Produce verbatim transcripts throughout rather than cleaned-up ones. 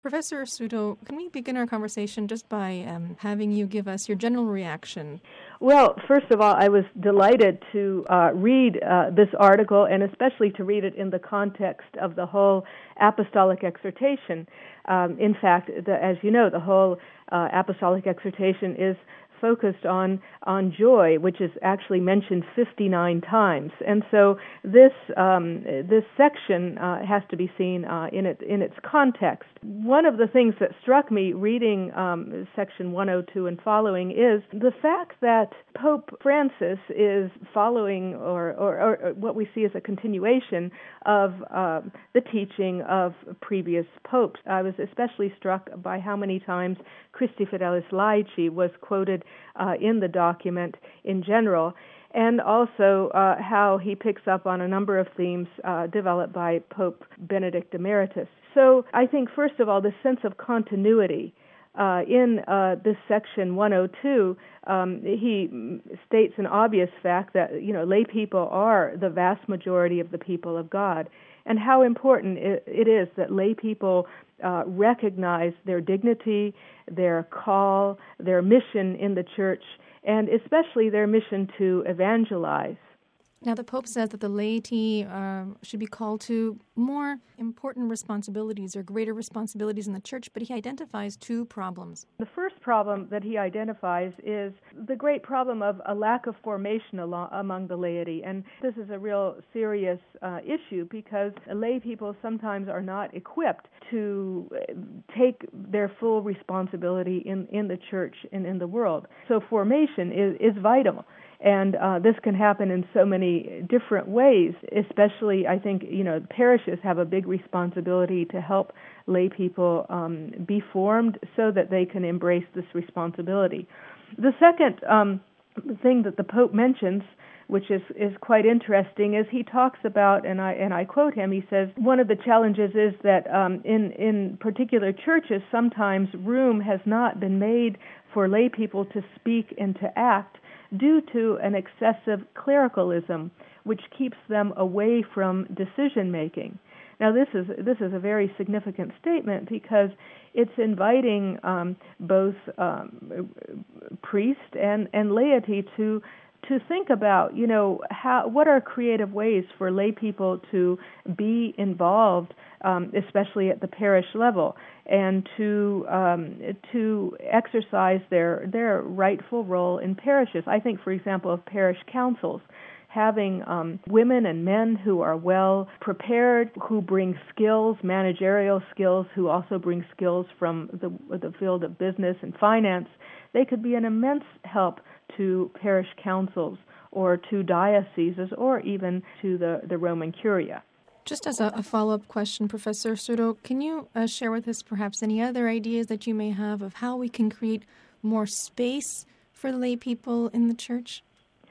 Professor Arsuto, can we begin our conversation just by um, having you give us your general reaction? Well, first of all, I was delighted to uh, read uh, this article, and especially to read it in the context of the whole apostolic exhortation. Um, in fact, the, as you know, the whole uh, apostolic exhortation is focused on on joy, which is actually mentioned fifty-nine times, and so this um, this section uh, has to be seen uh, in it in its context. One of the things that struck me reading um, section one oh two and following is the fact that Pope Francis is following, or, or, or what we see as a continuation of uh, the teaching of previous popes. I was especially struck by how many times Christi Fidelis Laici was quoted uh, in the document in general, and also uh, how he picks up on a number of themes uh, developed by Pope Benedict Emeritus. So I think, first of all, the sense of continuity Uh, in uh, this section one oh two, um, he states an obvious fact that, you know, lay people are the vast majority of the people of God, and how important it, it is that lay people uh, recognize their dignity, their call, their mission in the church, and especially their mission to evangelize. Now, the Pope says that the laity uh, should be called to more important responsibilities or greater responsibilities in the church, but he identifies two problems. The first problem that he identifies is the great problem of a lack of formation alo- among the laity, and this is a real serious uh, issue because lay people sometimes are not equipped to take their full responsibility in, in the church and in the world. So formation is, is vital. And uh, this can happen in so many different ways, especially, I think, you know, parishes have a big responsibility to help lay people um, be formed so that they can embrace this responsibility. The second um, thing that the Pope mentions, which is, is quite interesting, is he talks about, and I and I quote him, he says, one of the challenges is that um, in, in particular churches, sometimes room has not been made for lay people to speak and to act due to an excessive clericalism, which keeps them away from decision-making. Now, this is this is a very significant statement because it's inviting um, both um, priest and, and laity to to think about, you know, how what are creative ways for lay people to be involved, um, especially at the parish level, and to um, to exercise their their rightful role in parishes. I think, for example, of parish councils, having um, women and men who are well prepared, who bring skills, managerial skills, who also bring skills from the the field of business and finance. They could be an immense help to parish councils or to dioceses or even to the, the Roman Curia. Just as a, a follow-up question, Professor Arsuto, can you uh, share with us perhaps any other ideas that you may have of how we can create more space for the lay people in the church?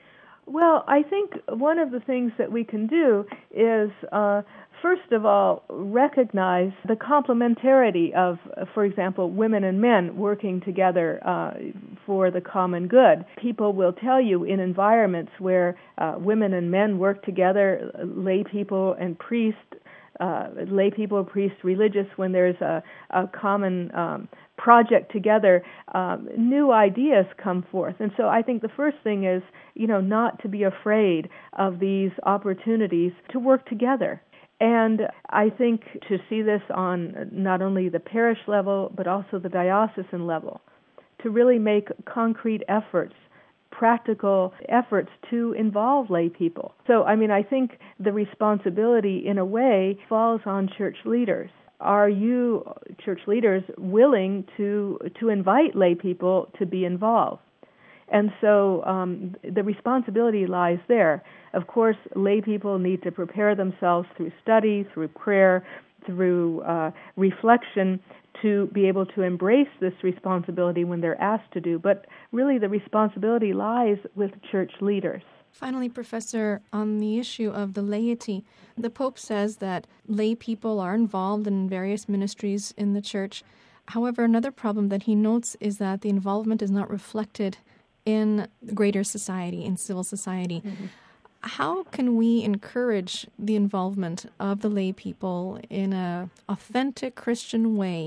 Well, I think one of the things that we can do is, uh, first of all, recognize the complementarity of, for example, women and men working together uh, for the common good. People will tell you in environments where uh, women and men work together, lay people and priests, uh, lay people, priests, religious, when there's a, a common um, project together, um, new ideas come forth. And so I think the first thing is, you know, not to be afraid of these opportunities to work together. And I think to see this on not only the parish level, but also the diocesan level, to really make concrete efforts, practical efforts to involve lay people. So, I mean, I think the responsibility, in a way, falls on church leaders. Are you, church leaders, willing to to invite lay people to be involved? And so um, the responsibility lies there. Of course, lay people need to prepare themselves through study, through prayer, through uh, reflection to be able to embrace this responsibility when they're asked to do. But really the responsibility lies with church leaders. Finally, Professor, on the issue of the laity, the Pope says that lay people are involved in various ministries in the church. However, another problem that he notes is that the involvement is not reflected in greater society, in civil society. Mm-hmm. How can we encourage the involvement of the lay people in an authentic Christian way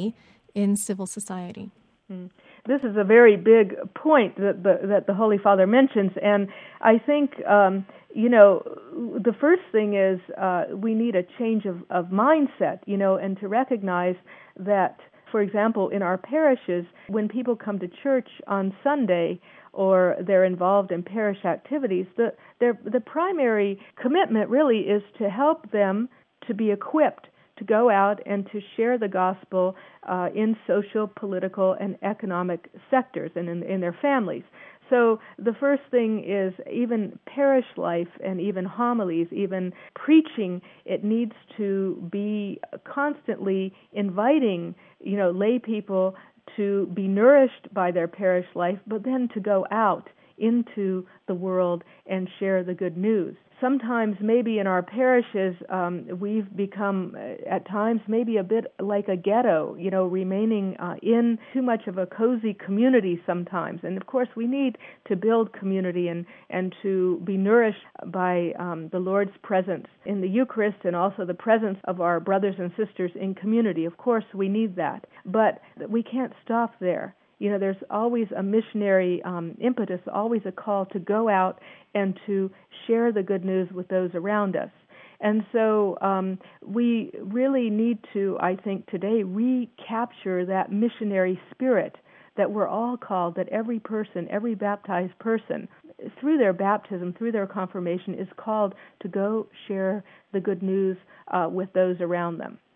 in civil society. Mm. This is a very big point that the, that the Holy Father mentions, and I think, um, you know, the first thing is uh, we need a change of, of mindset, you know, and to recognize that, for example, in our parishes, when people come to church on Sunday or they're involved in parish activities, the, the primary commitment really is to help them to be equipped to go out and to share the gospel uh, in social, political, and economic sectors and in, in their families. So the first thing is even parish life and even homilies, even preaching, it needs to be constantly inviting, you know, lay people to be nourished by their parish life, but then to go out into the world and share the good news. Sometimes maybe in our parishes um, we've become uh, at times maybe a bit like a ghetto, you know, remaining uh, in too much of a cozy community sometimes. And of course we need to build community and, and to be nourished by um, the Lord's presence in the Eucharist and also the presence of our brothers and sisters in community. Of course we need that, but we can't stop there. You know, there's always a missionary um, impetus, always a call to go out and to share the good news with those around us. And so um, we really need to, I think, today recapture that missionary spirit that we're all called, that every person, every baptized person, through their baptism, through their confirmation, is called to go share the good news uh, with those around them.